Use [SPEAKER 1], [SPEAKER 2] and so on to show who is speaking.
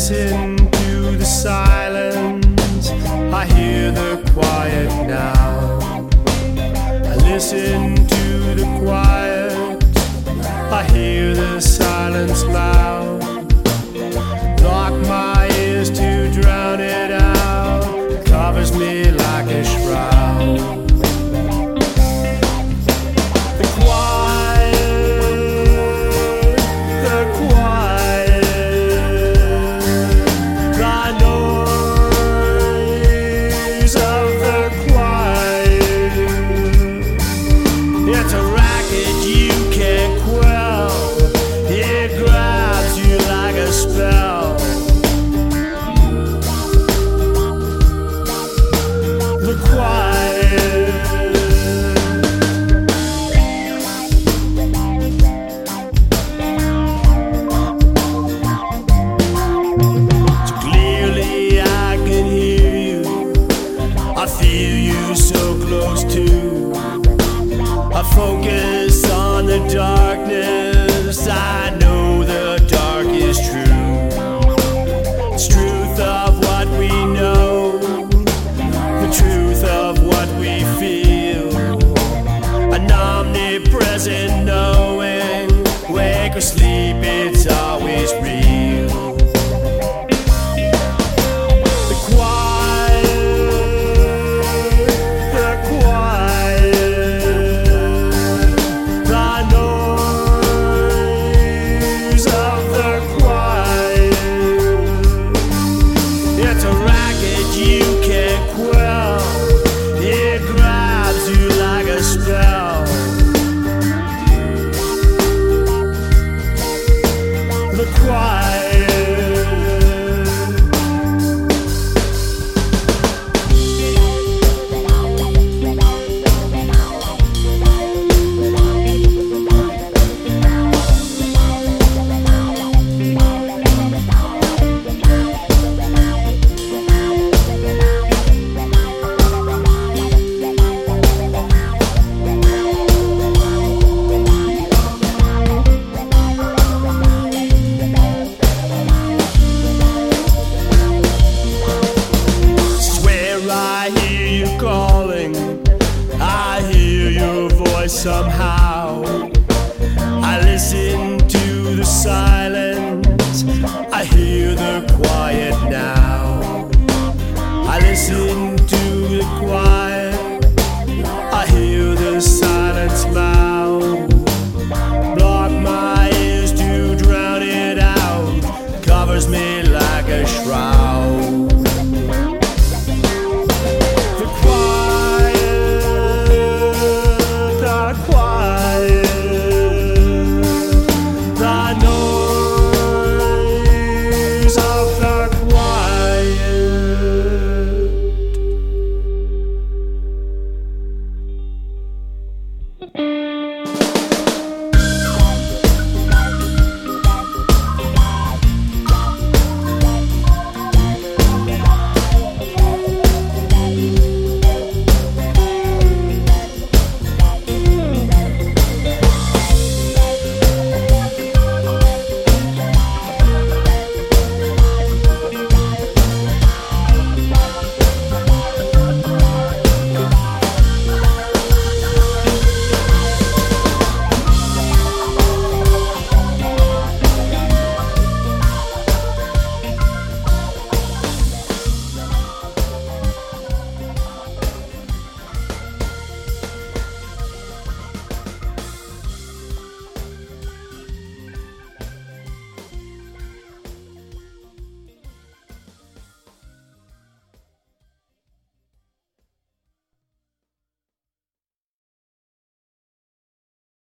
[SPEAKER 1] listen to the silence, I hear the quiet now. I listen to the quiet, I hear the silence loud. Lock my ears to drown it out, covers me like a shroud. Focus on the darkness. I know the dark is true. It's truth of what we know, the truth of what we feel. An omnipresent knowing, wake or sleep, it's always real. The quiet, the quiet. Somehow I listen to the silence, I hear the quiet now. I listen to the quiet, I hear the silence loud. Block my ears to drown it out, covers me like a shroud.
[SPEAKER 2] Thank you.